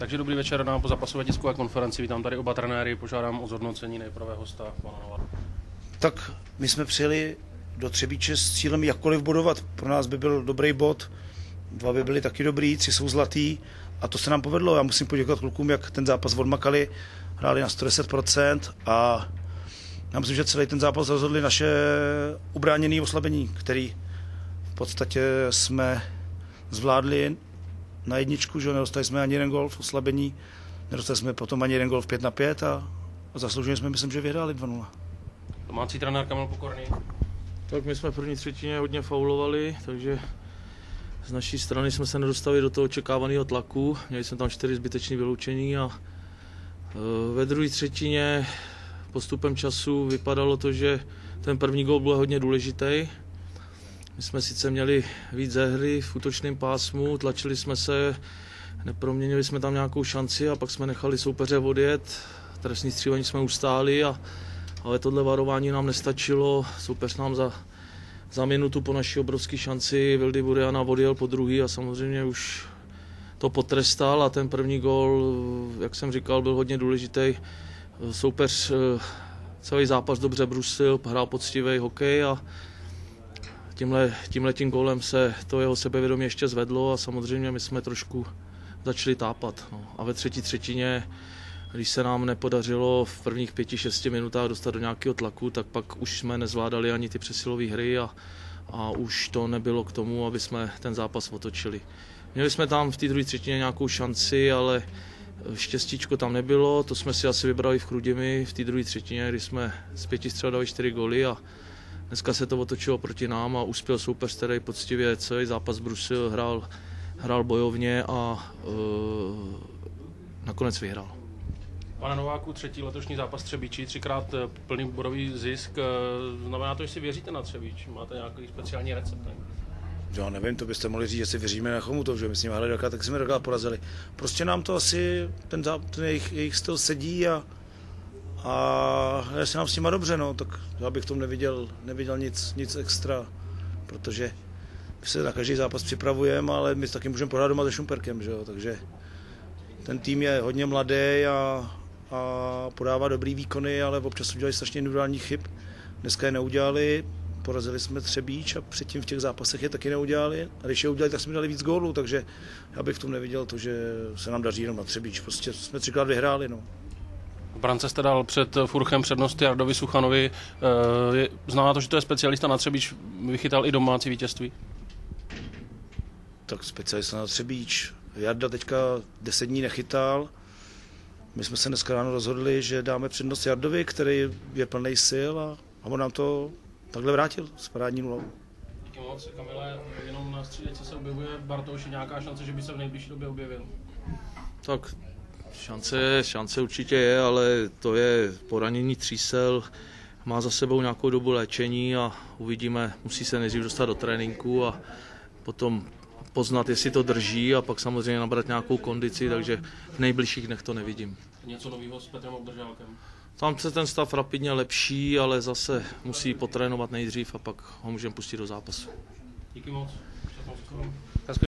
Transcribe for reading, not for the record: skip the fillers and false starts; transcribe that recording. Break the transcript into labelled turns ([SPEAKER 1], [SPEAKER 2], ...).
[SPEAKER 1] Takže dobrý večer na pozápasové tiskové konferenci. Vítám tady oba trenéry, požádám o zhodnocení nejprve hosta pana Nova.
[SPEAKER 2] Tak my jsme přijeli do Třebíče s cílem jakkoliv bodovat. Pro nás by byl dobrý bod, 2 by byly taky dobrý, 3 jsou zlatý a to se nám povedlo. Já musím poděkovat klukům, jak ten zápas odmakali, hráli na 110% a já myslím, že celý ten zápas rozhodli naše ubráněné oslabení, který v podstatě jsme zvládli na jedničku, že nedostali jsme ani jeden gól v oslabení, nedostali jsme potom ani jeden gól v 5-5 a zaslouženě jsme, myslím, že vyhráli 2-0.
[SPEAKER 1] Domácí trenér Kamil Pokorný.
[SPEAKER 3] Tak my jsme v první třetině hodně faulovali, takže z naší strany jsme se nedostali do toho očekávaného tlaku. Měli jsme tam 4 zbytečné vyloučení a ve druhé třetině postupem času vypadalo to, že ten první gól byl hodně důležitý. My jsme sice měli víc ze hry v útočném pásmu, tlačili jsme se, neproměnili jsme tam nějakou šanci a pak jsme nechali soupeře odjet. Trestní střílení jsme ustáli, ale tohle varování nám nestačilo. Soupeř nám za minutu po naší obrovské šanci Vildy Buriana odjel po druhý a samozřejmě už to potrestal a ten první gól, jak jsem říkal, byl hodně důležitý. Soupeř celý zápas dobře brusil, hrál poctivý hokej a tímhletím gólem se to jeho sebevědomí ještě zvedlo a samozřejmě my jsme trošku začali tápat. No. A ve třetí třetině, když se nám nepodařilo v prvních 5-6 minutách dostat do nějakého tlaku, tak pak už jsme nezvládali ani ty přesilové hry a už to nebylo k tomu, aby jsme ten zápas otočili. Měli jsme tam v té druhé třetině nějakou šanci, ale štěstíčko tam nebylo, to jsme si asi vybrali v Chrudimi v té druhé třetině, kdy jsme z 5 střel dali 4 góly a dneska se to otočilo proti nám a uspěl soupeř, který poctivě celý zápas brusil, hrál bojovně a nakonec vyhrál.
[SPEAKER 1] Pane Nováku, 3. letošní zápas Třebíči, 3krát plný bodový zisk. Znamená to, že si věříte na Třebíč? Máte nějaký speciální recept? Ne?
[SPEAKER 2] Já nevím, to byste mohli říct, že si věříme na Chomutov, že my s nimi hráli dvakrát, tak jsme dvakrát porazili. Prostě nám to asi, ten jejich styl sedí a se nám s nima dobře, no, tak já bych v tom neviděl nic extra, protože my se na každý zápas připravujeme, ale my taky můžeme pohrát doma se Šumperkem, že jo, takže ten tým je hodně mladý a podává dobrý výkony, ale občas udělali strašně individuálních chyb. Dneska je neudělali, porazili jsme Třebíč a předtím v těch zápasech je taky neudělali. A když je udělali, tak jsme dali víc gólů, takže já bych v tom neviděl to, že se nám daří jenom na Třebíč. Prostě jsme 3krát vyhráli, no.
[SPEAKER 1] V brance jste dal před Furchem přednost Jardovi Suchanovi. Znamená to, že to je specialista na Třebíč, vychytal i domácí vítězství?
[SPEAKER 2] Tak specialista na Třebíč. Jarda teďka 10 dní nechytal. My jsme se dneska ráno rozhodli, že dáme přednost Jardovi, který je plný sil a on nám to takhle vrátil s parádní nulou.
[SPEAKER 1] Díky moc, Kamile, jenom na střídečce se objevuje Bartoš, nějaká šance, že by se v nejbližší době objevil?
[SPEAKER 3] Tak šance určitě je, ale to je poranění třísel, má za sebou nějakou dobu léčení a uvidíme, musí se nejdřív dostat do tréninku a potom poznat, jestli to drží a pak samozřejmě nabrat nějakou kondici, takže v nejbližších dnech to nevidím.
[SPEAKER 1] Něco nového s Petrem Obdržálkem?
[SPEAKER 3] Tam se ten stav rapidně lepší, ale zase musí potrénovat nejdřív a pak ho můžeme pustit do zápasu.
[SPEAKER 1] Díky moc.